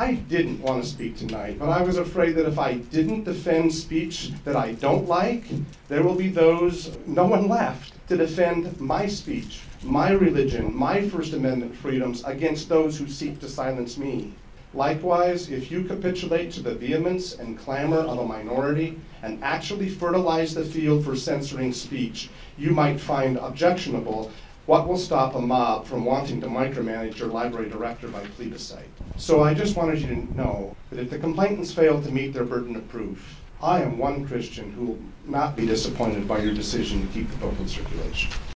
I didn't want to speak tonight, but I was afraid that if I didn't defend speech that I don't like, there will be no one left to defend my speech, my religion, my First Amendment freedoms against those who seek to silence me. Likewise, if you capitulate to the vehemence and clamor of a minority and actually fertilize the field for censoring speech, you might find objectionable what will stop a mob from wanting to micromanage your library director by plebiscite. So I just wanted you to know that if the complainants fail to meet their burden of proof, I am one Christian who will not be disappointed by your decision to keep the book in circulation.